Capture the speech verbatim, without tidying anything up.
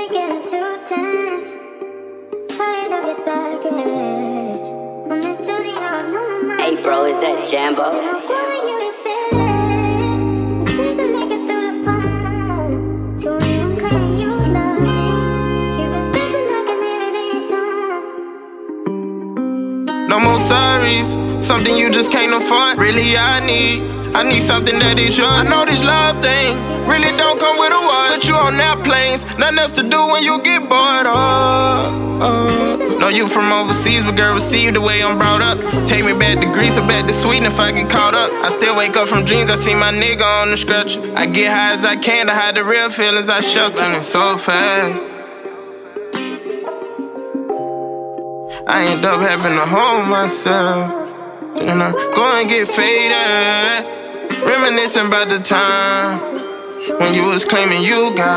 you're getting too tense. Tired of your baggage. On this journey, I've known my mind. Hey bro, is that Jambo? I'm telling you, you feel it. It feels like nigga through the phone. To me, I'm claiming you love me. You've been stepping like an everyday tone. No more sorries, something you just can't afford. Really, I need, I need something that is yours. I know this love thing really don't come with a word. Put you on airplanes, nothing else to do when you get bored. Oh, oh. Know you from overseas, but girl, receive the way I'm brought up. Take me back to Greece or back to Sweden if I get caught up. I still wake up from dreams, I see my nigga on the stretcher. I get high as I can to hide the real feelings I shelter. Running so fast, I end up having to hold myself. Then I go and get faded, reminiscing about the time when you was claiming you got